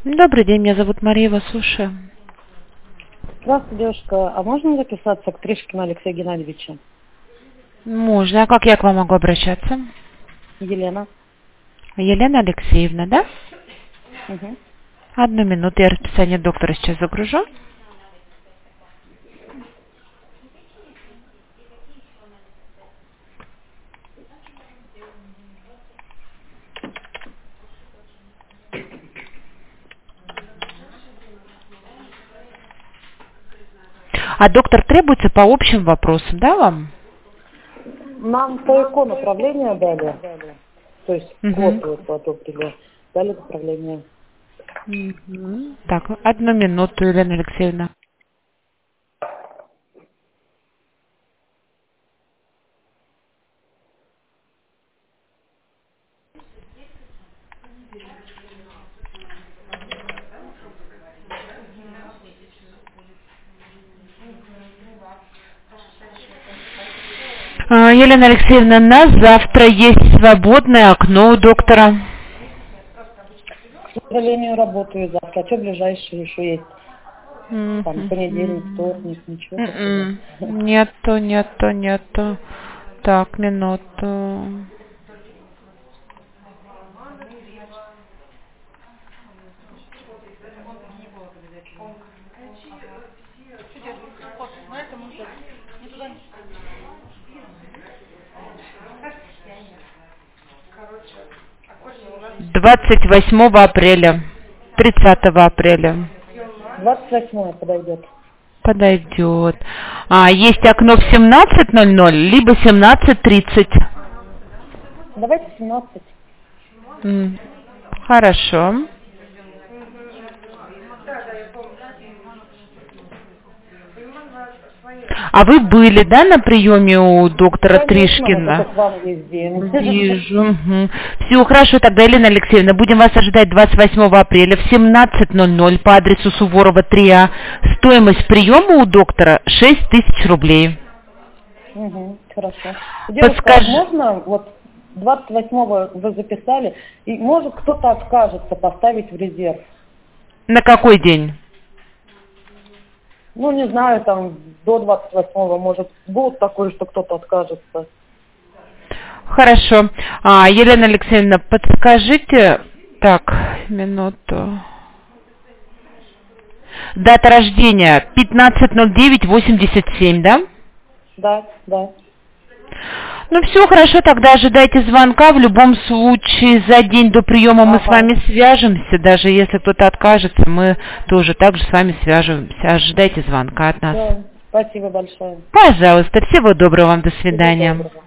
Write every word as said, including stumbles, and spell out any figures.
Добрый день, меня зовут Мария, вас слушаю. Здравствуйте, девушка. А можно записаться к Тришкину Алексею Геннадьевичу? Можно. А как я к вам могу обращаться? Елена. Елена Алексеевна, да? Угу. Одну минуту, я расписание доктора сейчас загружу. А доктор требуется по общим вопросам, да, вам? Нам по ЭКО направление дали. То есть Угу. квоту одобрили. Дали направление. Угу. Так, одну минуту, Елена Алексеевна. А, Елена Алексеевна, на завтра есть свободное окно у доктора. К сожалению, работаю завтра. А что ближайшее еще есть? Там понедельник, вторник, ничего такого. Нету, нету, нету. Так, минуту. двадцать восьмого апреля. тридцатого апреля. двадцать восьмое подойдет. Подойдет. А, есть окно в семнадцать ноль ноль, либо семнадцать тридцать. Давайте семнадцать. М, Хорошо. А вы были, да, на приеме у доктора Конечно, Тришкина? вот к вам ездим. Вижу. Угу. Все хорошо, тогда, Елена Алексеевна, будем вас ожидать двадцать восьмого апреля в семнадцать ноль ноль по адресу Суворова три А. Стоимость приема у доктора шесть тысяч рублей. Угу, хорошо. Девушка, Подскажи... можно, вот двадцать восьмого вы записали, и может кто-то откажется поставить в резерв? На какой день? Ну, не знаю, там, до двадцать восьмого, может, будет такое, что кто-то откажется. Хорошо. А, Елена Алексеевна, подскажите... Так, минуту. Дата рождения пятнадцать ноль девять восемьдесят семь, да? Да, да. Ну все, хорошо, тогда ожидайте звонка. В любом случае, за день до приема мы Ага. с вами свяжемся. Даже если кто-то откажется, мы тоже также с вами свяжемся. Ожидайте звонка от нас. Да, спасибо большое. Пожалуйста, всего доброго вам, до Всего свидания. доброго.